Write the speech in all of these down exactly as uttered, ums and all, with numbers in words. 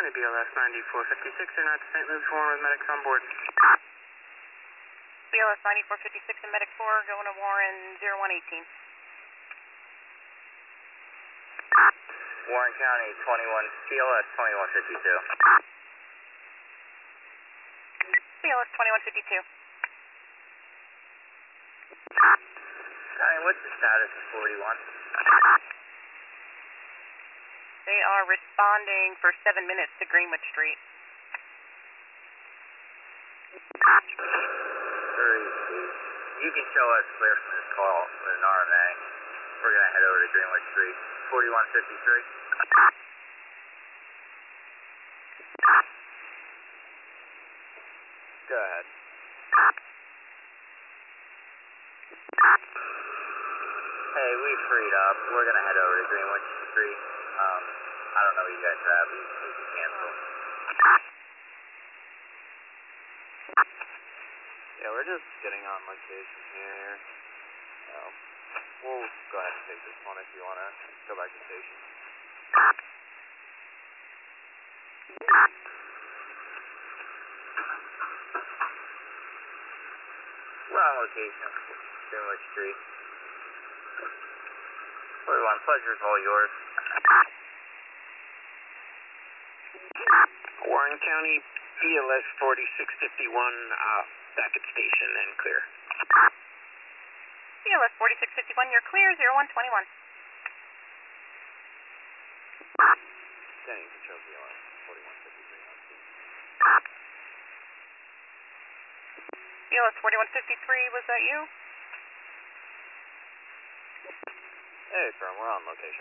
County, B L S ninety-four fifty-six, they're not to Saint Louis Warren with medics on board. B L S ninety-four fifty-six and Medic four going to Warren zero one eighteen. Warren County, twenty-one, B L S twenty-one fifty-two. B L S twenty-one fifty-two. County, what's the status of forty-one? They are responding for seven minutes to Greenwich Street. Three, two. You can show us clear from this call with an R M A. We're going to head over to Greenwich Street. forty-one fifty-three. Go ahead. Hey, we freed up. We're going to head over to Greenwich Street. Um, I don't know what you guys have. We, we can cancel. Yeah, we're just getting on location here. Um, we'll go ahead and take this one if you want to go back to station. We're on location. Greenwich Street. forty-one, pleasure is all yours. Warren County, B L S forty-six fifty-one, uh, back at station and clear. B L S forty-six fifty-one, you're clear, zero one twenty-one. Standing control B L S forty-one fifty-three. B L S forty-one fifty-three, was that you? Hey, firm, we're on location.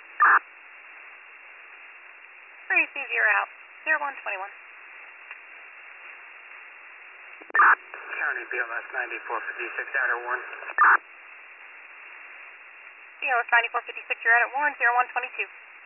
three C zero out, zero one twenty-one. County, B L S ninety-four fifty-six, out at Warren. B L S ninety-four fifty-six, you're out at Warren, zero one twenty-two.